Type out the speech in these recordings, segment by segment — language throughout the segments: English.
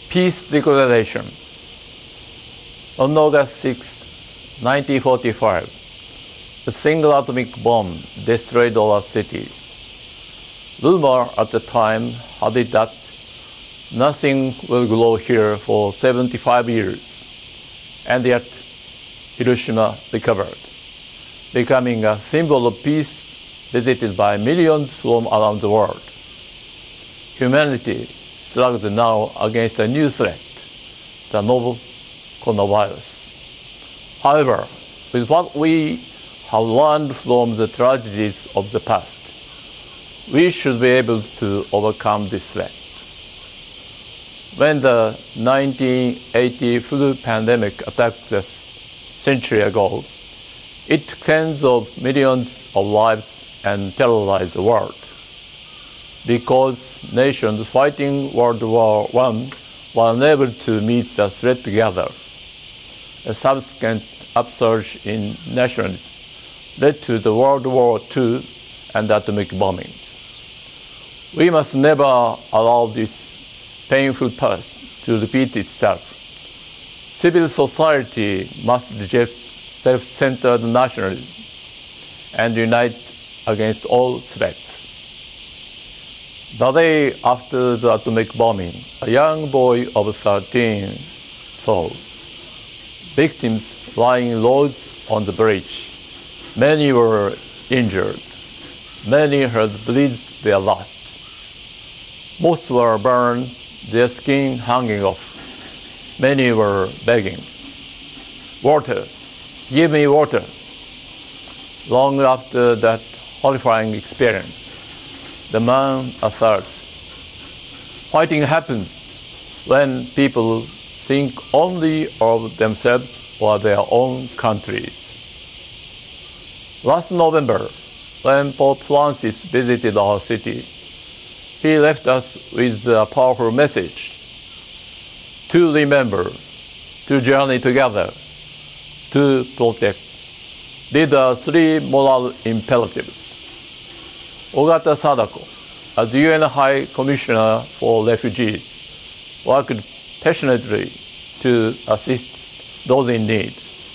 Peace Declaration. On August 6, 1945, a single atomic bomb destroyed our city. Rumor at the time had it that nothing will grow here for 75 years, and yet Hiroshima recovered, becoming a symbol of peace visited by millions from around the world. Humanity struggled now against a new threat, the novel coronavirus. However, with what we have learned from the tragedies of the past, we should be able to overcome this threat. When the 1980 flu pandemic attacked us a century ago, it took tens of millions of lives and terrorized the world. Because nations fighting World War I were unable to meet the threat together, a subsequent upsurge in nationalism led to the World War II and atomic bombings. We must never allow this painful past to repeat itself. Civil society must reject self-centered nationalism and unite against all threats. The day after the atomic bombing, a young boy of 13 saw victims lying low on the bridge. Many were injured. Many had breathed their last. Most were burned, their skin hanging off. Many were begging, "Water, give me water." Long after that horrifying experience, the man asserts, fighting happens when people think only of themselves or their own countries. Last November, when Pope Francis visited our city, he left us with a powerful message: to remember, to journey together, to protect. These are three moral imperatives. Ogata Sadako, as UN High Commissioner for Refugees, worked passionately to assist those in need.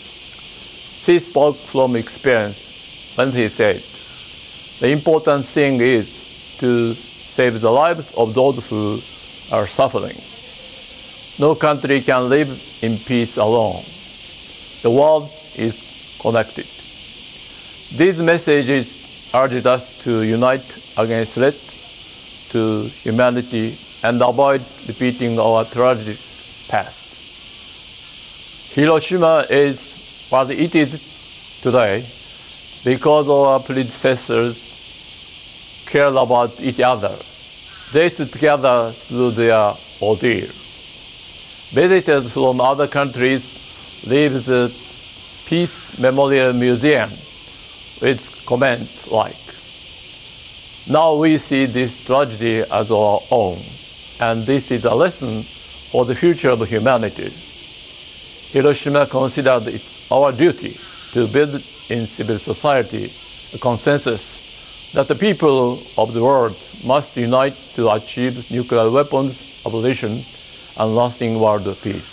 She spoke from experience when he said, "The important thing is to save the lives of those who are suffering. No country can live in peace alone. The world is connected." These messages urged us to unite against threats to humanity and avoid repeating our tragic past. Hiroshima is what it is today because our predecessors cared about each other. They stood together through their ordeal. Visitors from other countries leave the Peace Memorial Museum with comments like, "Now we see this tragedy as our own, and this is a lesson for the future of humanity." Hiroshima considered it our duty to build in civil society a consensus that the people of the world must unite to achieve nuclear weapons abolition and lasting world peace.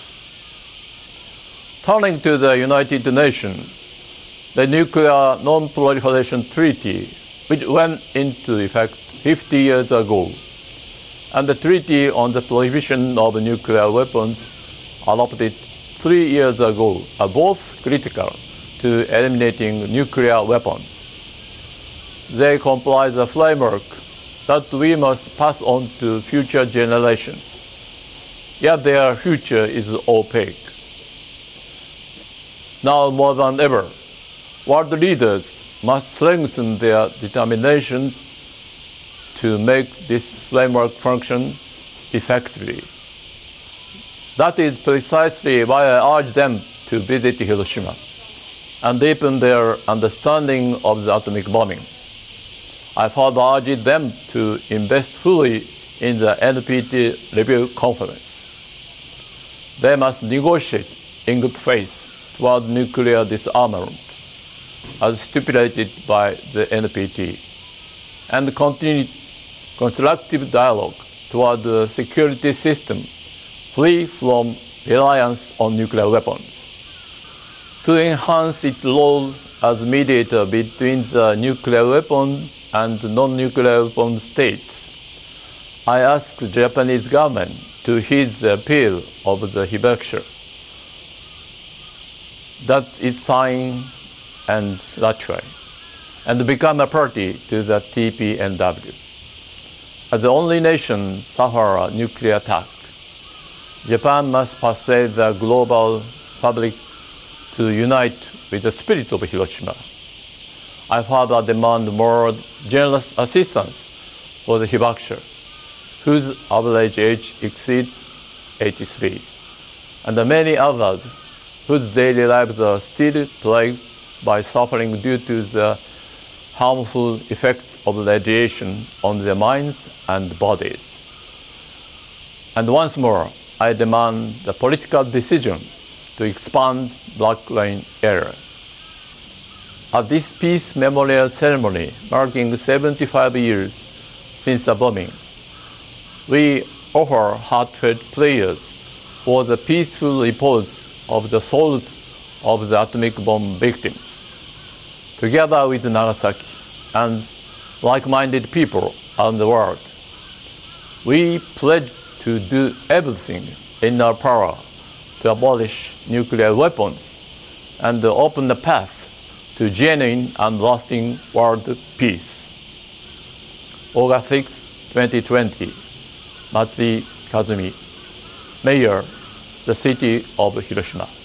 Turning to the United Nations, the Nuclear Non-Proliferation Treaty, which went into effect 50 years ago, and the Treaty on the Prohibition of Nuclear Weapons, adopted 3 years ago, are both critical to eliminating nuclear weapons. They comprise a framework that we must pass on to future generations, yet their future is opaque. Now more than ever, world leaders must strengthen their determination to make this framework function effectively. That is precisely why I urge them to visit Hiroshima and deepen their understanding of the atomic bombing. I further urge them to invest fully in the NPT review conference. They must negotiate in good faith toward nuclear disarmament, as stipulated by the NPT, and continue constructive dialogue toward a security system free from reliance on nuclear weapons. To enhance its role as mediator between the nuclear weapon and non-nuclear weapon states, I asked the Japanese government to heed the appeal of the Hibakusha, that it sign and ratify, and become a party to the TPNW. As the only nation suffer a nuclear attack, Japan must persuade the global public to unite with the spirit of Hiroshima. I further demand more generous assistance for the Hibakusha, whose average age exceeds 83, and the many others whose daily lives are still plagued by suffering due to the harmful effect of radiation on their minds and bodies. And once more, I demand the political decision to expand Black Line area. At this peace memorial ceremony marking 75 years since the bombing, we offer heartfelt prayers for the peaceful reports of the souls of the atomic bomb victims. Together with Nagasaki and like-minded people around the world, we pledge to do everything in our power to abolish nuclear weapons and open the path to genuine and lasting world peace. August 6, 2020, Matsui Kazumi, Mayor, the city of Hiroshima.